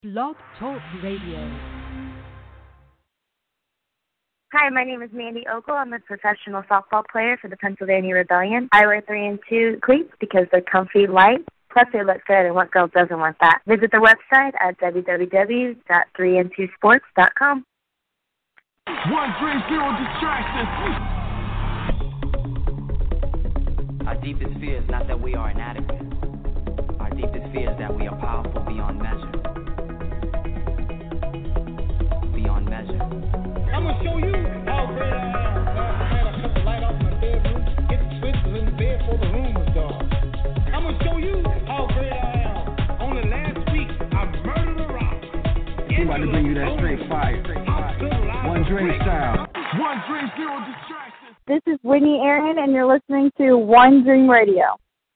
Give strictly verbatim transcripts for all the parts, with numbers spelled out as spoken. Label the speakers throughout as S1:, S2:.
S1: Blog Talk Radio.
S2: Hi, my name is Mandy Ogle. I'm a professional softball player for the Pennsylvania Rebellion. I wear three and two cleats because they're comfy, light, plus they look good, and what girl doesn't want that? Visit the website at w w w dot three and two sports dot com.
S3: One dream, zero distractions.
S4: Our deepest fear is not that we are inadequate. Our deepest fear is that we are powerful beyond measure. Beyond measure.
S5: I'm gonna show you how great I am. Last night I cut the light off in my bedroom, hit the switch, was in the bed before the room was dark. I'm gonna show you how great I am. Only last week I murdered a rock.
S3: Somebody bring you that straight fire. One dream style. One dream, zero distractions.
S6: This is Whitney Aaron, and you're listening to One Dream Radio.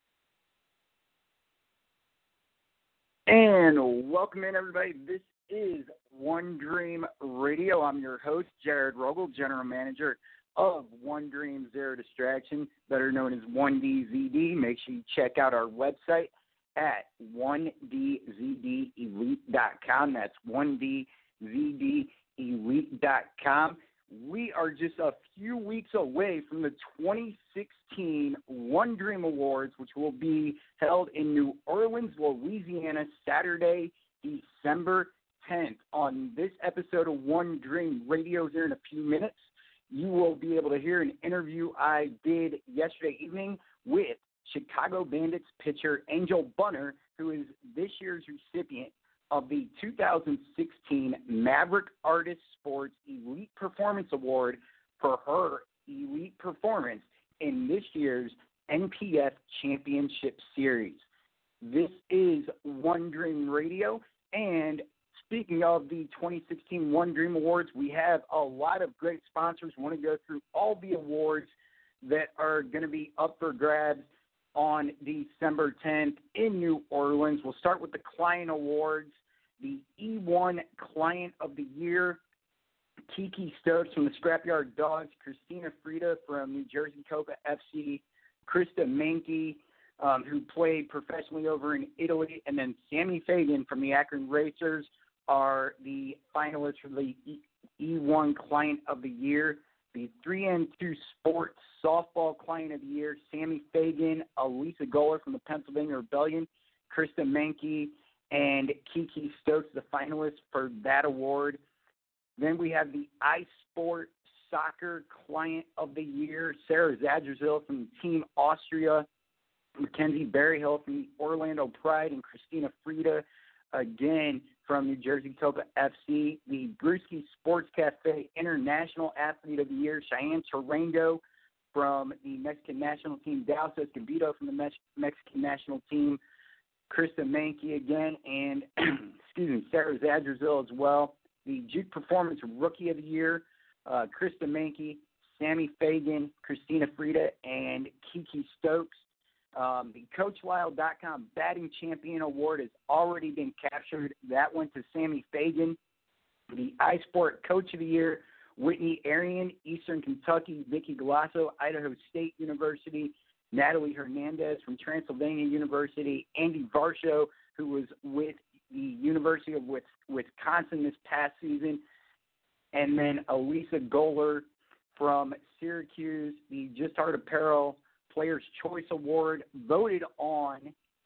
S7: And welcome in, everybody. This is One Dream Radio. I'm your host, Jared Rogel, General Manager of One Dream Zero Distraction, better known as one D Z D. Make sure you check out our website at one d z d elite dot com. That's one d z d elite dot com. We are just a few weeks away from the twenty sixteen One Dream Awards, which will be held in New Orleans, Louisiana, Saturday, December tenth. On this episode of One Dream Radio here in a few minutes, you will be able to hear an interview I did yesterday evening with Chicago Bandits pitcher Angel Bunner, who is this year's recipient of the two thousand sixteen Maverick Artist Sports Elite Performance Award for her elite performance in this year's N P F Championship Series. This is One Dream Radio, and speaking of the twenty sixteen One Dream Awards, we have a lot of great sponsors. We want to go through all the awards that are going to be up for grabs on December tenth in New Orleans. We'll start with the Client Awards. The E one Client of the Year, Kiki Stokes from the Scrapyard Dogs, Christina Frida from New Jersey Copa F C, Krista Mankey, um, who played professionally over in Italy, and then Sammy Fagan from the Akron Racers are the finalists for the E one Client of the Year. The three and two Sports Softball Client of the Year, Sammy Fagan, Elisa Goller from the Pennsylvania Rebellion, Krista Mankey, and Kiki Stokes, the finalists for that award. Then we have the iSport Soccer Client of the Year, Sarah Zadrzil from Team Austria, Mackenzie Berryhill from the Orlando Pride, and Christina Frida, again, from New Jersey Copa F C. The Brewski Sports Cafe International Athlete of the Year, Cheyenne Tarango from the Mexican national team, Dallas Escobedo from the Mex- Mexican national team, Krista Mankey again, and excuse me, Sarah Zadrzil as well. The Juke Performance Rookie of the Year, uh, Krista Mankey, Sammy Fagan, Christina Frida, and Kiki Stokes. Um, the Coach Lyle dot com Batting Champion Award has already been captured. That went to Sammy Fagan. The iSport Coach of the Year, Whitney Arian, Eastern Kentucky, Vicky Galasso, Idaho State University, Natalie Hernandez from Transylvania University, Andy Varsho, who was with the University of Wisconsin this past season, and then Elisa Goller from Syracuse. The Just Art Apparel Players' Choice Award, voted on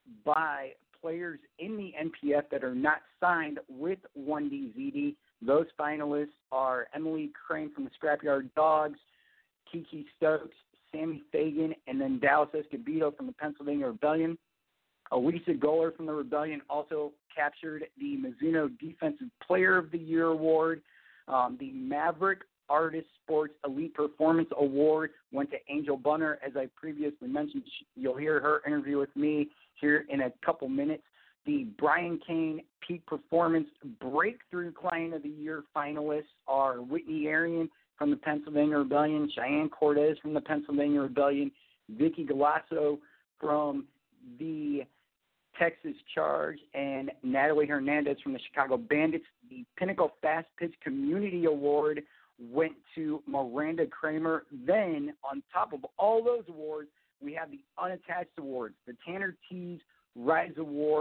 S7: by players in the N P F that are not signed with one D Z D. Those finalists are Emily Crane from the Scrapyard Dogs, Kiki Stokes, Sammy Fagan, and then Dallas Escobedo from the Pennsylvania Rebellion. Elisa Goller from the Rebellion also captured the Mizuno Defensive Player of the Year Award. Um, the Maverick Artist Sports Elite Performance Award went to Angel Bunner. As I previously mentioned, you'll hear her interview with me here in a couple minutes. The Brian Kane Peak Performance Breakthrough Client of the Year finalists are Whitney Arian from the Pennsylvania Rebellion, Cheyenne Cortez from the Pennsylvania Rebellion, Vicky Galasso from the Texas Charge, and Natalie Hernandez from the Chicago Bandits. The Pinnacle Fast Pitch Community Award went to Miranda Kramer. Then, on top of all those awards, we have the unattached awards, the Tanner Tees Rise Award.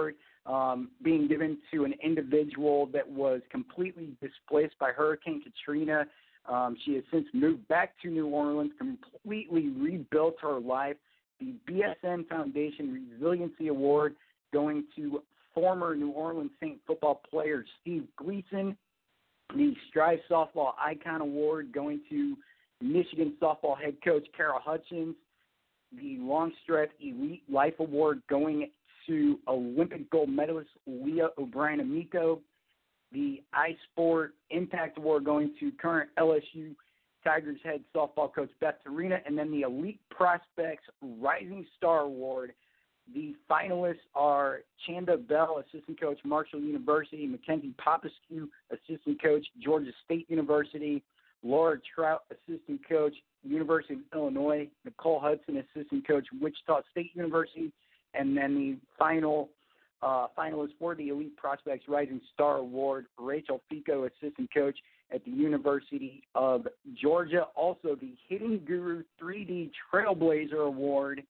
S7: um, being given to an individual that was completely displaced by Hurricane Katrina. Um, she has since moved back to New Orleans, completely rebuilt her life. The B S N Foundation Resiliency Award going to former New Orleans Saint football player Steve Gleason. The Strive Softball Icon Award going to Michigan softball head coach Carol Hutchins. The Longstreth Elite Life Award going to Olympic gold medalist Leah O'Brien-Amico. The iSport Impact Award going to current L S U Tigers head softball coach Beth Torina. And then the Elite Prospects Rising Star Award. The finalists are Chanda Bell, assistant coach, Marshall University; Mackenzie Popescu, assistant coach, Georgia State University; Laura Trout, assistant coach, University of Illinois; Nicole Hudson, assistant coach, Wichita State University; and then the final uh, finalist for the Elite Prospects Rising Star Award, Rachel Fico, assistant coach at the University of Georgia. Also, the Hitting Guru three D Trailblazer Award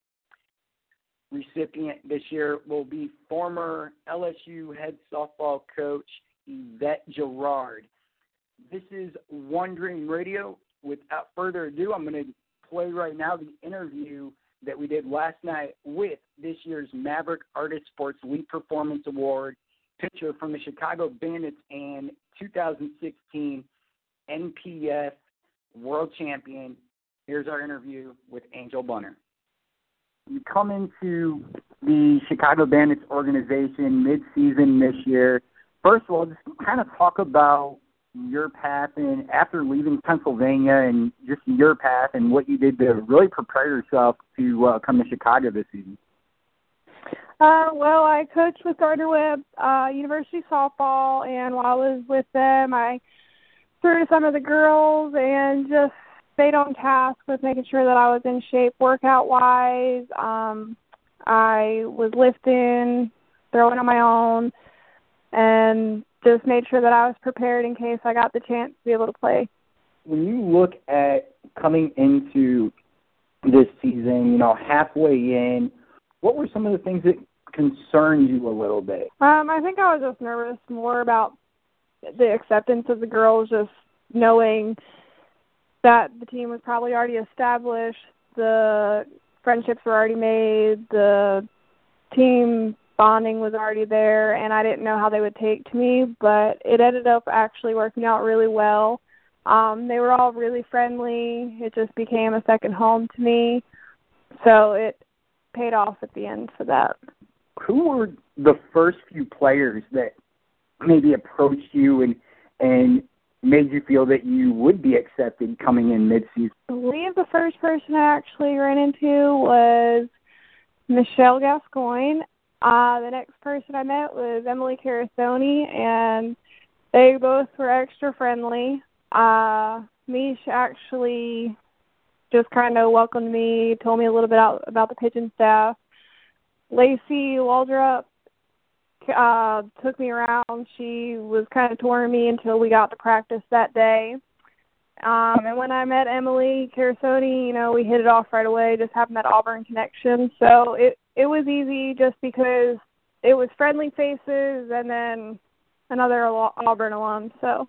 S7: recipient this year will be former L S U head softball coach Yvette Gerard. This is One Dream Radio. Without further ado, I'm going to play right now the interview that we did last night with this year's Maverick Artist Sports Elite Performance Award pitcher from the Chicago Bandits and two thousand sixteen N P F World Champion. Here's our interview with Angel Bunner. You come into the Chicago Bandits organization mid-season this year. First of all, just kind of talk about your path and after leaving Pennsylvania and just your path and what you did to really prepare yourself to uh, come to Chicago this season.
S6: Uh, well, I coached with Gardner Webb uh, University softball, and while I was with them, I threw to some of the girls and just stayed on task with making sure that I was in shape workout-wise. Um, I was lifting, throwing on my own, and just made sure that I was prepared in case I got the chance to be able to play.
S7: When you look at coming into this season, you know, halfway in, what were some of the things that concerned you a little bit?
S6: Um, I think I was just nervous more about the acceptance of the girls, just knowing that the team was probably already established, the friendships were already made, the team bonding was already there, and I didn't know how they would take to me, but it ended up actually working out really well. Um, they were all really friendly. It just became a second home to me, so it paid off at the end for that.
S7: Who were the first few players that maybe approached you and and made you feel that you would be accepted coming in mid-season?
S6: I believe the first person I actually ran into was Michelle Gascoigne. Uh, the next person I met was Emily Carasoni, and they both were extra friendly. Uh, Mish actually just kind of welcomed me, told me a little bit about, about the pitching staff. Lacey Waldrop uh, took me around. She was kind of touring me until we got to practice that day. Um, and when I met Emily Carasoni, you know, we hit it off right away, just having that Auburn connection. So it, it was easy just because it was friendly faces and then another Auburn alum. So,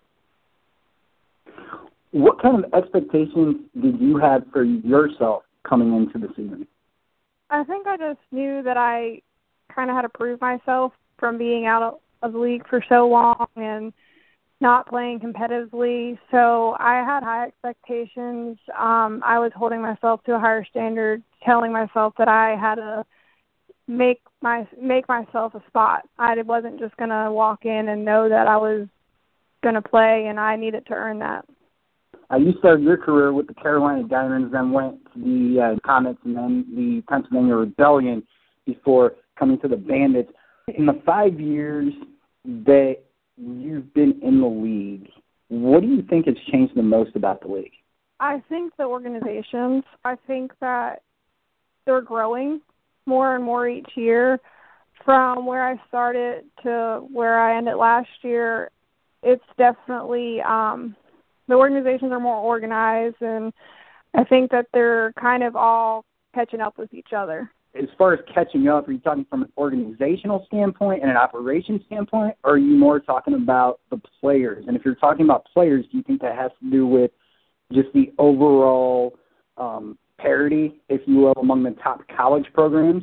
S7: what kind of expectations did you have for yourself coming into the season?
S6: I think I just knew that I kind of had to prove myself from being out of the league for so long and not playing competitively. So I had high expectations. Um, I was holding myself to a higher standard, telling myself that I had to make my make myself a spot. I wasn't just going to walk in and know that I was going to play, and I needed to earn that.
S7: Uh, you started your career with the Carolina Diamonds, then went to the uh, Comets, and then the Pennsylvania Rebellion before coming to the Bandits. In the five years that you've been in the league, what do you think has changed the most about the league?
S6: I think the organizations. I think that they're growing more and more each year. From where I started to where I ended last year, it's definitely um, the organizations are more organized, and I think that they're kind of all catching up with each other.
S7: as far as catching up, are you talking from an organizational standpoint and an operations standpoint, or are you more talking about the players? And if you're talking about players, do you think that has to do with just the overall um, parity, if you will, among the top college programs?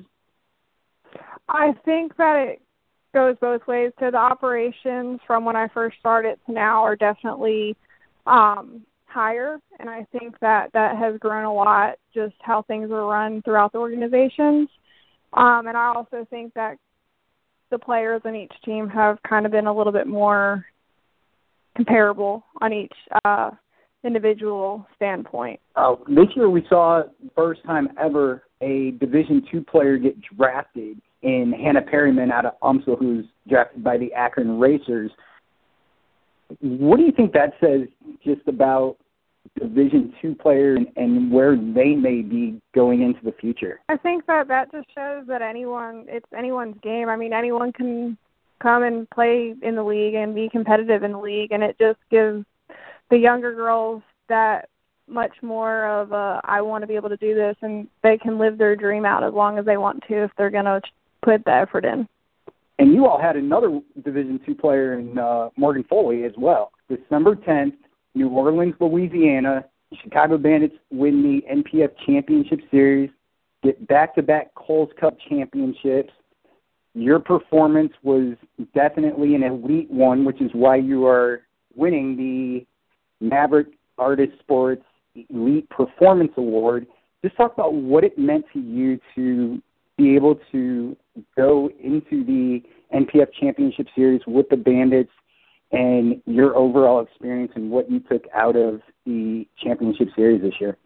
S6: I think that it goes both ways. So the operations from when I first started to now are definitely um, higher, and I think that that has grown a lot, just how things are run throughout the organizations. Um, and I also think that the players on each team have kind of been a little bit more comparable on each uh, individual standpoint.
S7: Uh, this year we saw first time ever a Division two player get drafted in Hannah Perryman out of UMSL, who's drafted by the Akron Racers. What do you think that says just about Division two players and, and where they may be going into the future?
S6: I think that that just shows that anyone, it's anyone's game. I mean, anyone can come and play in the league and be competitive in the league, and it just gives the younger girls that much more of a, I want to be able to do this, and they can live their dream out as long as they want to if they're going to put the effort in.
S7: And you all had another Division two player in uh, Morgan Foley as well. December tenth, New Orleans, Louisiana, Chicago Bandits win the N P F Championship Series, get back-to-back Kohl's Cup championships. Your performance was definitely an elite one, which is why you are winning the Maverick Artist Sports Elite Performance Award. Just talk about what it meant to you to be able to go into the N P F Championship Series with the Bandits and your overall experience and what you took out of the Championship Series this year.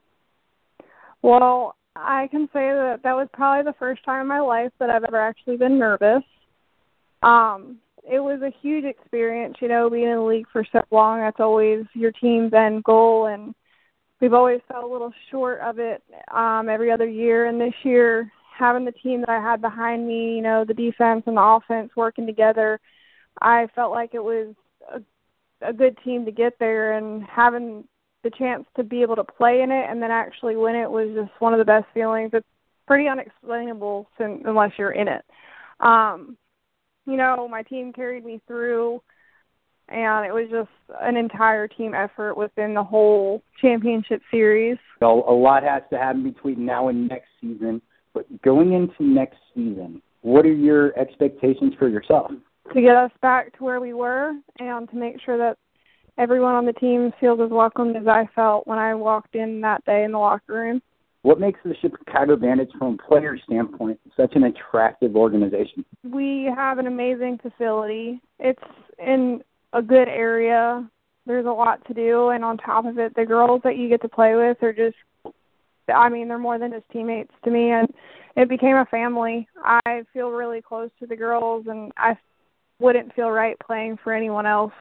S6: Well, I can say that that was probably the first time in my life that I've ever actually been nervous. Um, it was a huge experience, you know, being in the league for so long. That's always your team's end goal, and we've always fell a little short of it um, every other year. And this year, having the team that I had behind me, you know, the defense and the offense working together, I felt like it was a, a good team to get there, and having the chance to be able to play in it and then actually win it was just one of the best feelings. It's pretty unexplainable since, unless you're in it. Um, you know, my team carried me through, and it was just an entire team effort within the whole championship series.
S7: So a lot has to happen between now and next season, but going into next season, what are your expectations for yourself?
S6: To get us back to where we were and to make sure that everyone on the team feels as welcomed as I felt when I walked in that day in the locker room.
S7: What makes the Chicago Bandits, from a player standpoint, such an attractive organization?
S6: We have an amazing facility. It's in a good area. There's a lot to do, and on top of it, the girls that you get to play with are just, I mean, they're more than just teammates to me, and it became a family. I feel really close to the girls, and I wouldn't feel right playing for anyone else.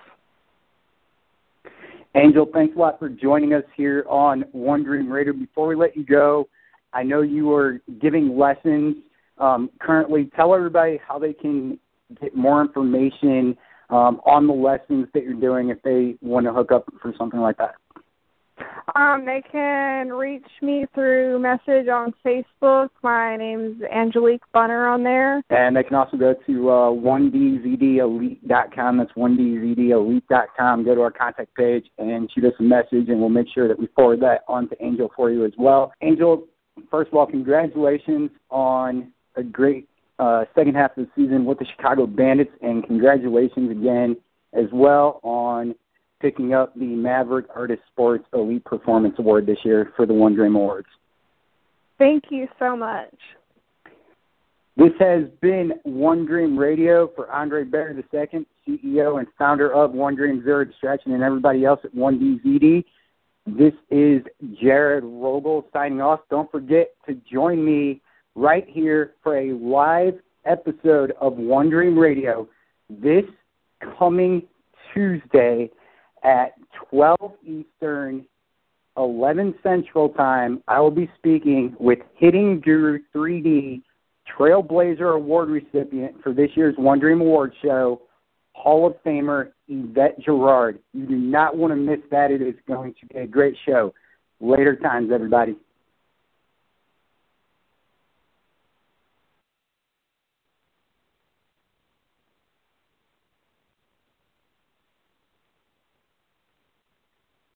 S7: Angel, thanks a lot for joining us here on One Dream Radio. Before we let you go, I know you are giving lessons um, currently. Tell everybody how they can get more information um, on the lessons that you're doing if they want to hook up for something like that.
S6: Um, they can reach me through message on Facebook. My name's Angelique Bunner on there.
S7: And they can also go to uh, one d z d elite dot com. That's one d z d elite dot com. Go to our contact page and shoot us a message, and we'll make sure that we forward that on to Angel for you as well. Angel, first of all, congratulations on a great uh, second half of the season with the Chicago Bandits, and congratulations again as well on picking up the Maverick Artist Sports Elite Performance Award this year for the One Dream Awards.
S6: Thank you so much.
S7: This has been One Dream Radio for Andre Baer the Second, C E O and founder of One Dream Zero Distraction, and everybody else at one D Z D. This is Jared Rogel signing off. Don't forget to join me right here for a live episode of One Dream Radio this coming Tuesday at twelve Eastern, eleven Central Time. I will be speaking with Hitting Guru three D Trailblazer Award recipient for this year's One Dream Award Show, Hall of Famer Yvette Gerard. You do not want to miss that. It is going to be a great show. Later times, everybody.